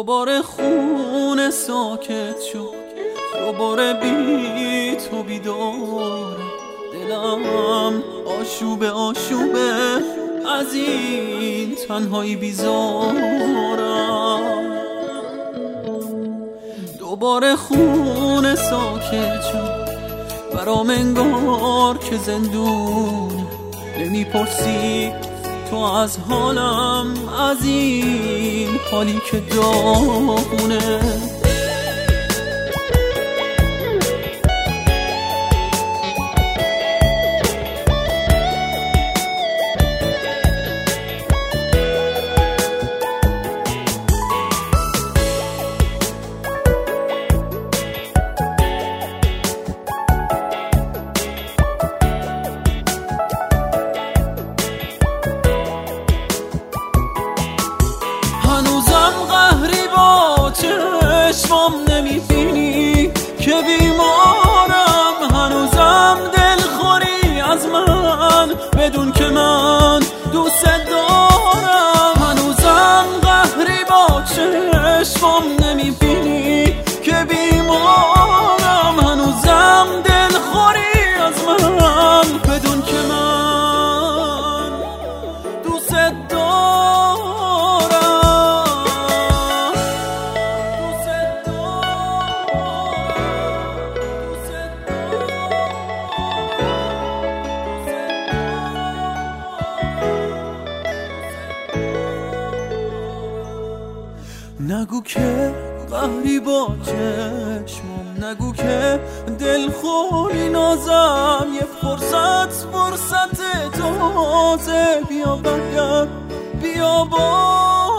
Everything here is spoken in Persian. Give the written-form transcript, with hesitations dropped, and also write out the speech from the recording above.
دوباره خونه ساکت شد، دوباره بی تو بیداره، دلم آشوبه آشوبه از این تنهایی بیزارم. دوباره خونه ساکت شد، برام انگار که زندون. نمیپرسی تو از حالم، از این حالی که داغونه. هنوزم قهری با چشمام نمیبینی که بیمارم، هنوزم دلخوری از من بدون که من دوست دارم. هنوزم قهری با چشمام نمیبینی که بیمارم، هنوزم دلخوری از من بدون که من دوست دارم. نگو که قهری با چشمم، نگو که دلخوری نازم. یه فرصت تازه، بیا برگرد، بیا با